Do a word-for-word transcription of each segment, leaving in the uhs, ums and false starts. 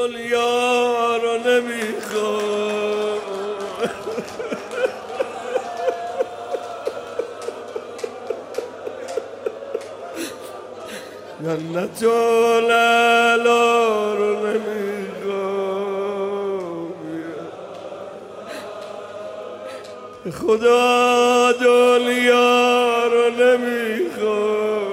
دنیا رو نمیخوام جنت العلا رو نمیخوام خدا دنیا رو نمیخوام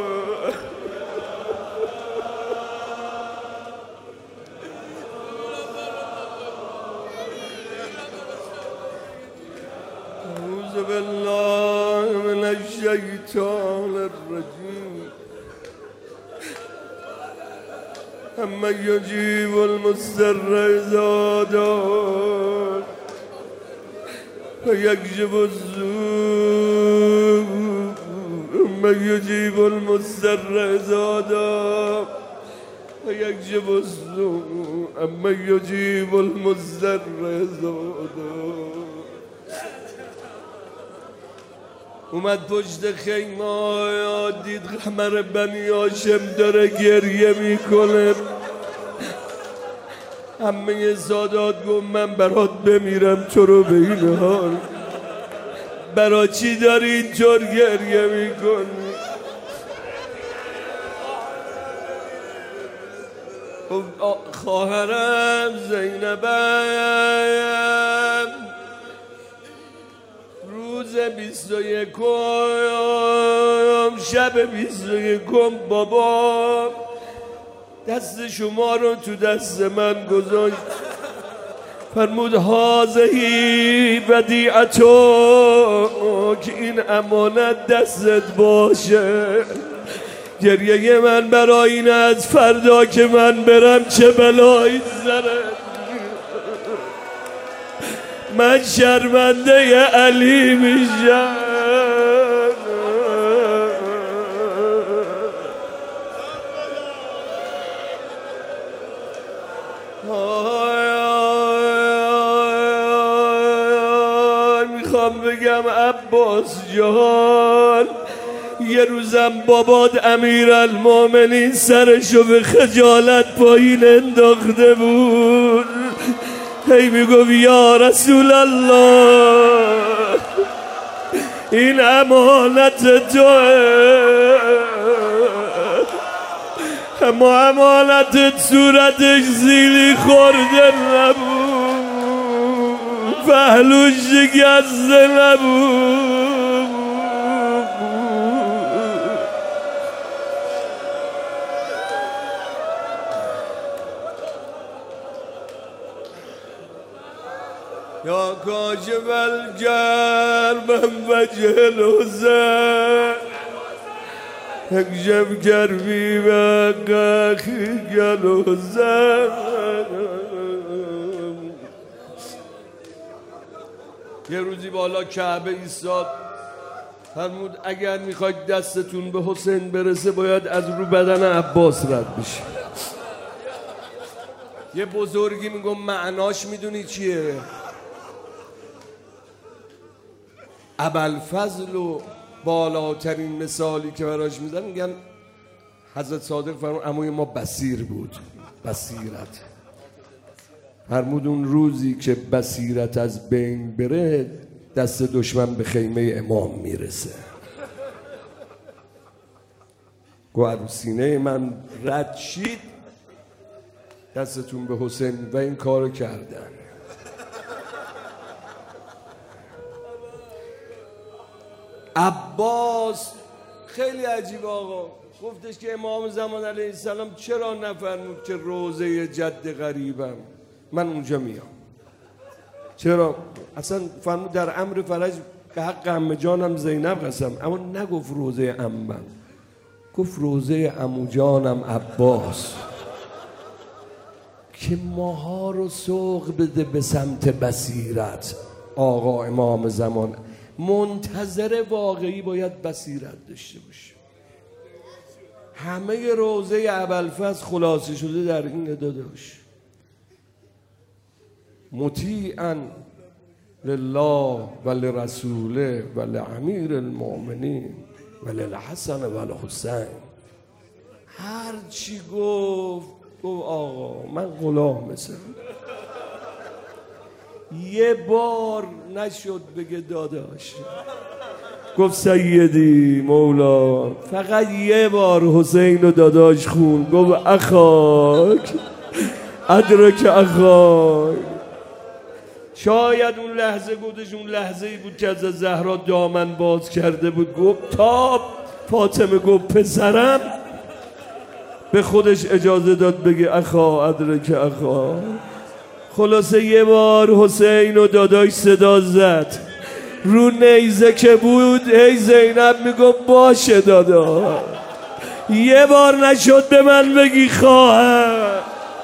اعوذ بالله من الشیطان الرجیم اما یجیب المضطر اذا دعاه و یکشف السوء اما یجیب المضطر اذا دعاه و یکشف السوء اما یجیب المضطر اذا دعاه. اومد پشت خیمه دید قمر بنی هاشم داره گریه میکنه. عمه سادات گفت من برات بمیرم تو رو به این حال برا چی داری اینطور گریه میکنی؟ خواهرم زینبم روز بیست و یکم شب بیست و یکم بابا دست شما رو تو دست من گذاشت فرمود هازهی ودیعتو که این امانت دستت باشه. گریه من برای این از فردا که من برم چه بلایی سره من شرمنده علی میشم. میخوام بگم عباس جان یه روزم بابات امیرالمومنین سرشو به خجالت پایین انداخته بود هی میگفت یا رسول الله این امانت توه اما امانت صورتش زیلی خورده نبود پهلوش شکسته نبود. یا کاشف الکرب وجه الحزن اکشف کربی و قاخی الحزن. یه روزی بالا کعبه ایستاد فرمود اگر میخواید دستتون به حسین برسه باید از رو بدن عباس رد بشه. یه بزرگی میگم معناش میدونی چیه؟ ابوالفضل و بالاترین مثالی که براش میزن میگن حضرت صادق فرمود عموی ما بصیر بود. بصیرت فرمود اون روزی که بصیرت از بین بره دست دشمن به خیمه امام میرسه. گوهر سینه من رد شید دستتون به حسین و این کارو کردن. عباس خیلی عجیب آقا گفتش که امام زمان علیه السلام چرا نفرمود که روضه جد غریبم من اونجا میام؟ چرا؟ اصلا فرمود در امر فرج به حق عمه جانم زینب قسم اما نگفت روضه عمم گفت روضه عمو جانم عباس که ماها رو سوق بده به سمت بصیرت. آقا امام زمان منتظر واقعی باید بصیرت داشته باشه. همه روضه ابوالفضل خلاصه شده در این داداش مطیعا لله و لرسوله و لامیر المؤمنین و للحسن و الحسین. هر چی گفت گفت آقا من غلام مثل یه بار نشد بگه داداش. گفت سیدی مولا فقط یه بار حسین و داداش خون. گفت اخاک ادرک اخاک. شاید اون لحظه گفتش اون لحظه ای بود که از زهرا دامن باز کرده بود. گفت تا فاطمه گفت پسرم به خودش اجازه داد بگه اخا ادرک اخا. خلاصه یه بار حسین و داداش صدا زد رو نیزه که بود. ای زینب میگفت باشه دادا. یه بار نشد به من بگی خواهر.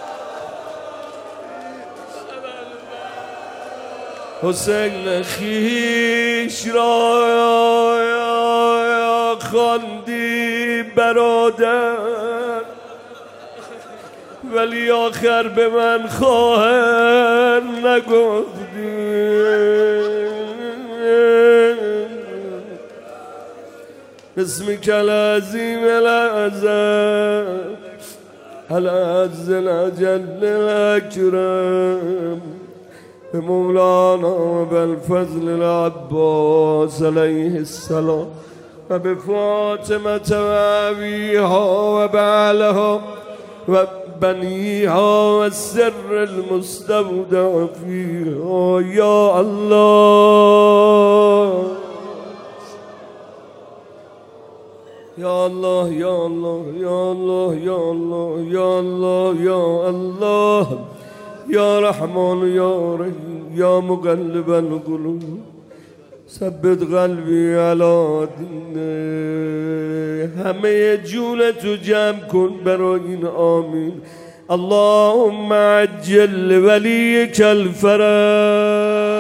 حسین خیش را خواندی برادر ولی آخر به من خواهر نگفتی. اسمك العظيم الأعظم العز الأجل الأكرم بمولانا بالفضل العباس عليه السلام وبفاطمة وأبيها وبعلها وبنيها والسر المستودع فيها. يا الله يا الله يا الله يا الله يا الله يا الله يا الله يا رحمن يا رحيم يا مقلب القلوب ثبت قلبی علی دینه. همه جونتو جمع کن برای این آمین. اللهم عجل ولیک الفرج